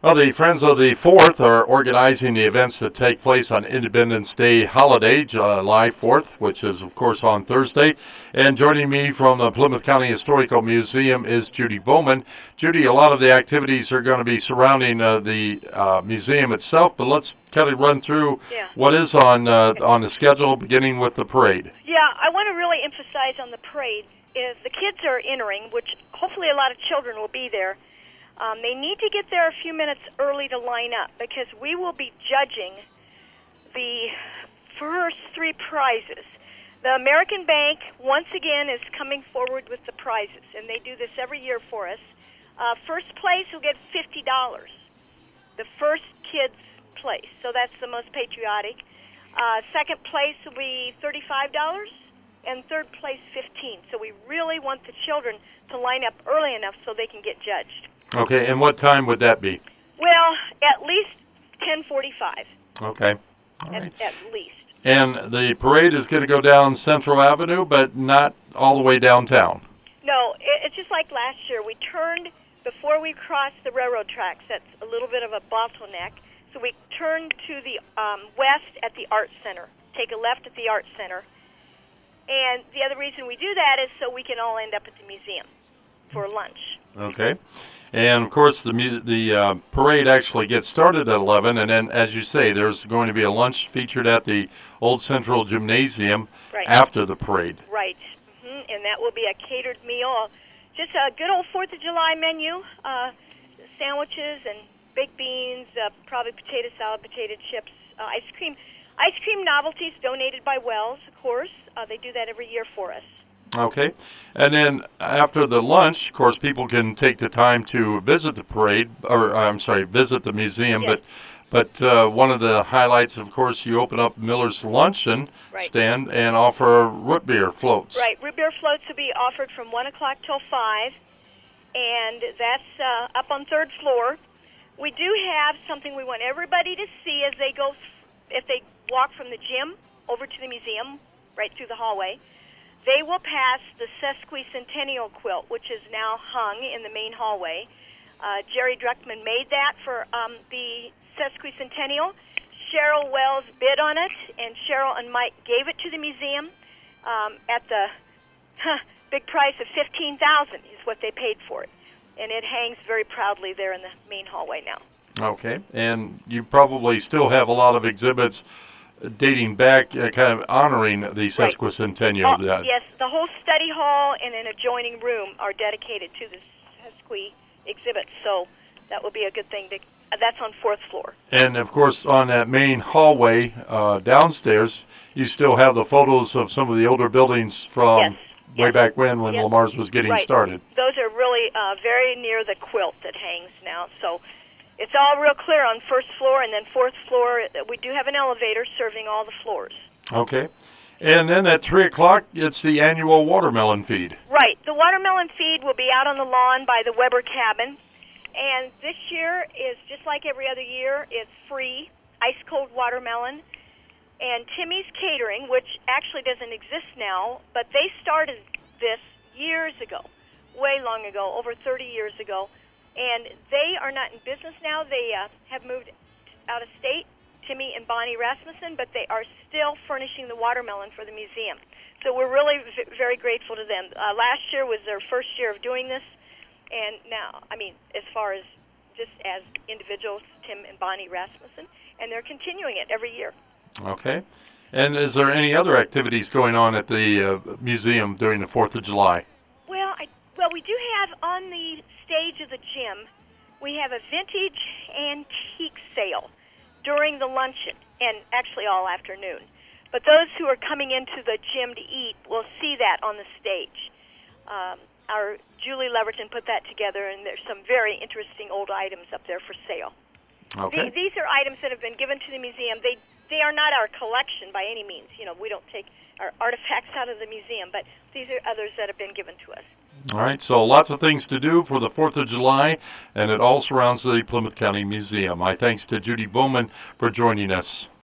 Well, the Friends of the Fourth are organizing the events that take place on Independence Day holiday, July 4th, which is, of course, on Thursday. And joining me from the Plymouth County Historical Museum is Judy Bowman. Judy, a lot of the activities are going to be surrounding the museum itself, but let's kind of run through what is on the schedule, beginning with the parade. Yeah, I want to really emphasize on the parade is the kids are entering, which hopefully a lot of children will be there. They need to get there a few minutes early to line up because we will be judging the first three prizes. The American Bank, once again, is coming forward with the prizes, and they do this every year for us. First place will get $50, the first kid's place, so that's the most patriotic. Second place will be $35, and third place $15. So we really want the children to line up early enough so they can get judged. Okay, and what time would that be? Well, at least 10:45. Okay, all right. At least. And the parade is going to go down Central Avenue, but not all the way downtown. No, it's just like last year. We turned before we crossed the railroad tracks. That's a little bit of a bottleneck. So we turned to the west at the Art Center, take a left at the Art Center. And the other reason we do that is so we can all end up at the museum for lunch. Okay. And, of course, the parade actually gets started at 11, and then, as you say, there's going to be a lunch featured at the Old Central Gymnasium after the parade. Right. And that will be a catered meal, just a good old 4th of July menu, sandwiches and baked beans, probably potato salad, potato chips, ice cream. Ice cream novelties donated by Wells, of course. They do that every year for us. Okay. And then after the lunch, of course, people can take the time to visit the parade, visit the museum. Yes. But one of the highlights, of course, you open up Miller's Luncheon stand and offer root beer floats. Right. Root beer floats will be offered from 1 o'clock till 5, and that's up on 3rd floor. We do have something we want everybody to see as they go, if they walk from the gym over to the museum, right through the hallway. They will pass the sesquicentennial quilt, which is now hung in the main hallway. Jerry Druckman made that for the sesquicentennial. Cheryl Wells bid on it, and Cheryl and Mike gave it to the museum at the big price of $15,000 is what they paid for it. And it hangs very proudly there in the main hallway now. Okay. And you probably still have a lot of exhibits dating back, kind of honoring the sesquicentennial. Yes, the whole study hall and an adjoining room are dedicated to the sesqui exhibit, so that will be a good thing. That's on 4th floor. And, of course, on that main hallway downstairs, you still have the photos of some of the older buildings from way back when Lamar's was getting started. Those are really very near the quilt that hangs now, so it's all real clear on 1st floor, and then 4th floor, we do have an elevator serving all the floors. Okay. And then at 3 o'clock, it's the annual watermelon feed. Right. The watermelon feed will be out on the lawn by the Weber cabin. And this year is just like every other year. It's free, ice-cold watermelon. And Timmy's Catering, which actually doesn't exist now, but they started this years ago, way long ago, over 30 years ago. And they are not in business now. They have moved out of state, Timmy and Bonnie Rasmussen, but they are still furnishing the watermelon for the museum. So we're really very grateful to them. Last year was their first year of doing this, and now, I mean, as far as just as individuals, Tim and Bonnie Rasmussen, and they're continuing it every year. Okay. And is there any other activities going on at the museum during the 4th of July? Well, we do have on the stage of the gym, we have a vintage antique sale during the luncheon, and actually all afternoon. But those who are coming into the gym to eat will see that on the stage. Our Julie Leverton put that together, and there's some very interesting old items up there for sale. Okay. These are items that have been given to the museum. They are not our collection by any means. You know, we don't take our artifacts out of the museum, but these are others that have been given to us. All right, so lots of things to do for the 4th of July, and it all surrounds the Plymouth County Museum. My thanks to Judy Bowman for joining us.